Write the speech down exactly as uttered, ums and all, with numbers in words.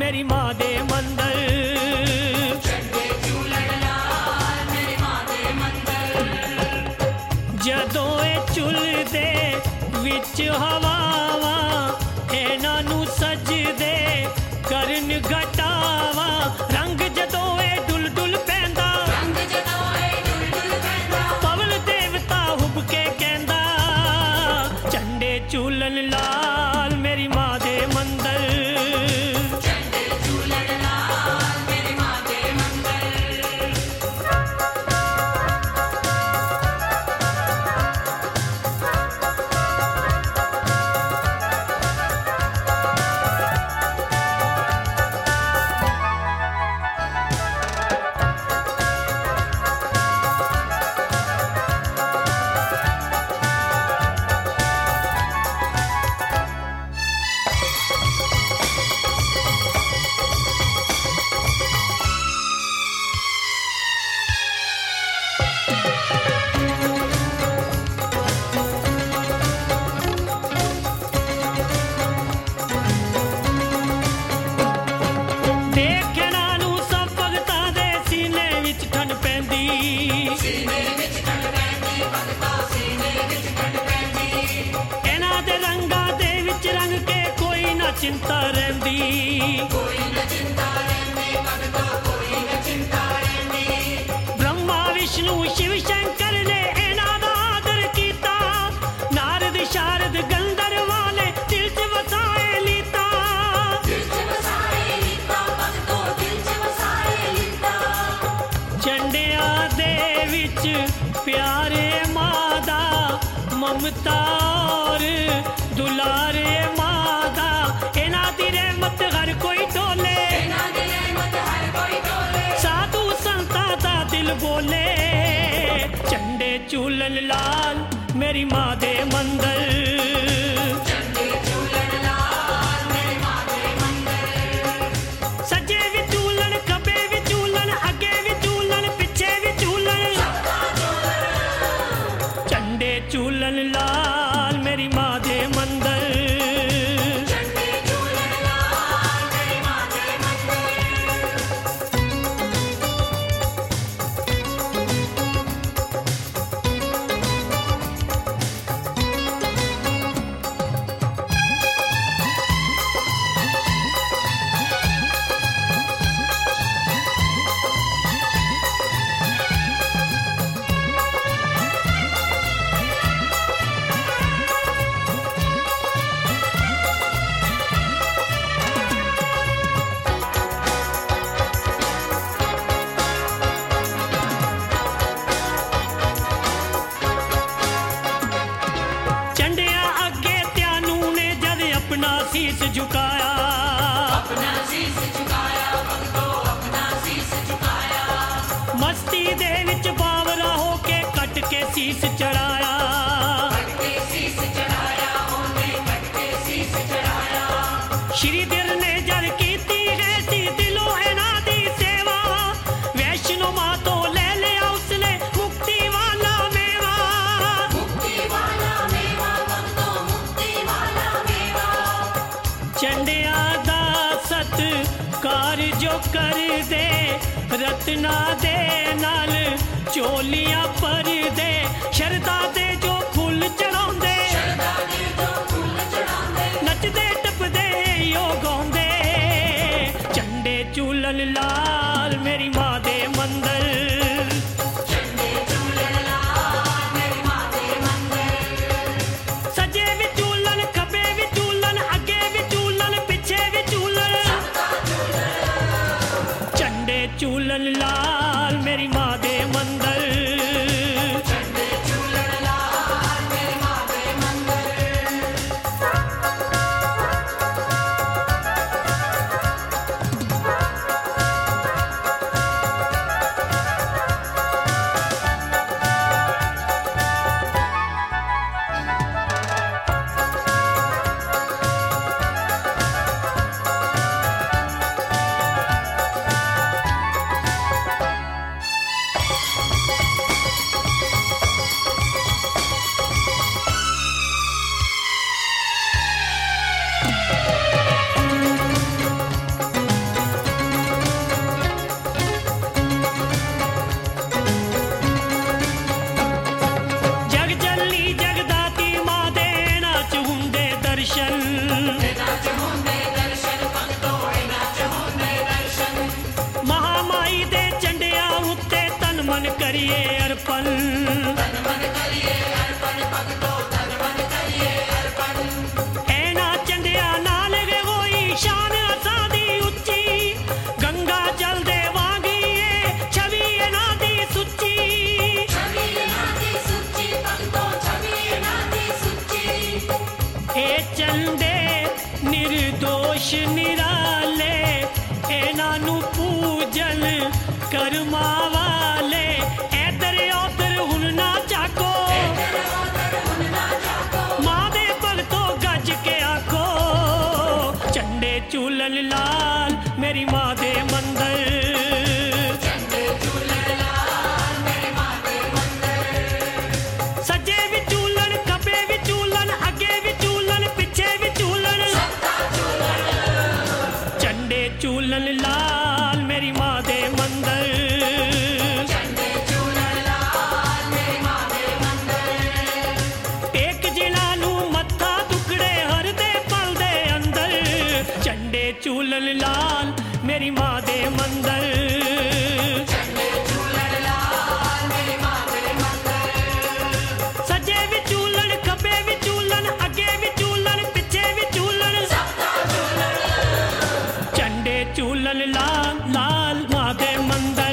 मेरी मां दे मंदर झंडे झूलण लाल मेरी मां दे मंदर जदों ए झुलदे विच हवावा इन्हां नूं सजदे करन घटावा रंग जदों ए डुल डुल पैंदा रंग जदों ए डुल डुल पैंदा पवन देवता हुब के कहंदा झंडे झूलन लाल मेरी मां दे मंदर झंडे झूलण लाल मेरी मां दे मंदर देखना नूं सब भगतां दे सीने विच ठंड पैंदी सीने विच ठंड पैंदी भगता सीने विच ठंड पैंदी इन्हां दे रंगां दे विच रंग के कोई ना चिंता रहिंदी कोई न चिंता रहंदी भगता कोई न चिंता रहंदी ब्रह्मा विष्णु शिव शंकर ने इन्हां दा आदर कीता नारद शारद गंधर्वां ने दिल च वसाए लीता दिल च वसाए लीता भगतो दिल च वसाए लीता झंडियां दे विच प्यारे मां दा ममता और दुलारे मां दा इन्हां दी रहमत हर कोई टोले इन्हां दी रहमत हर कोई डोले साधु संतां दा दिल बोले झंडे झूलन लाल मेरी मां दे मंदर झंडे झूलण लाल मेरी मां दे मंदर सज्जे भी झूलन खब्बे भी झूलन अगे भी झूलन पिछे भी झूलन झंडे झूलन लाल मेरी मां दे मंदर झंडे झूलण लाल मेरी मां दे मंदर झंडिया अगे त्यानू ने जद अपना शीस झुकाया अपना शीस झुकाया भगतो अपना शीस झुकाया मस्ती दे विच बावरा होके कट के शीस चढ़ाया कट के शीस चढ़ाया ओने कट के शीस चढ़ाया श्री दिल ने जद कीती है सी दिलों इन्हां दी सेवा वैष्णो मां तो ले लिया उसने मुक्ति वाला मेवा मुक्ति वाला मेवा भगतो मुक्ति वाला मेवा झंडिया दा सत्कार जो कर दे रत्ना दे नाल चोलियां पर दे शरदा दे जो फुल चढ़ाउंदे शरदा दे जो फूल चढ़ांदे नचदे टपदे यो गाउंदे झंडे झूलन लाल मेरी मां दे मंदर झंडे झूलण लाल मेरी मां दे मंदर सजे भी झूलन खब्बे भी झूलन अगे भी झूलन पिछे भी झूलन झंडे झूलन लाल मेरी मां दे मंदर झंडे झूलण लाल मेरी मां दे मंदर अरपन तन मन करिए अर्पण भगतो तन मन करिए अर्पण ऐना चंडिया नाल गे होई शान असां दी उच्ची गंगा जल दे वांगी ए छवि इना दी सुच्ची छवि इना दी सुच्ची भगतो छवि इना दी सुच्ची ए चंडे निर्दोष निराले इना नु पूजन कर्मा वाले इधर उधर हुन ना चाको मां दे भगतो गज के आखो चंडे चूलन लाल मेरी मां दे मंदिर चंडे झूलन लाल मेरी मां दे मंदिर सज्जे भी चूलन खब्बे भी चूलन अगे भी चूलन पिछे भी चूलन सबका झूलन चंडे चूलन लाल मेरी मां दे मंदिर चंडे झूलन लाल मेरी मां दे मंदिर एक जिला नू मत्था दुखड़े हर दे पल दे अंदर चंडे चूलन लाल मेरी मां दे मंदिर चंडे झूलन लाल मेरी मां दे मंदिर सज्जे भी चूलन खब्बे भी चूलन अगे भी चूलन पिछे भी चूलन सबका झूलन चंडे चूलन लाल लाल मां दे मंदिर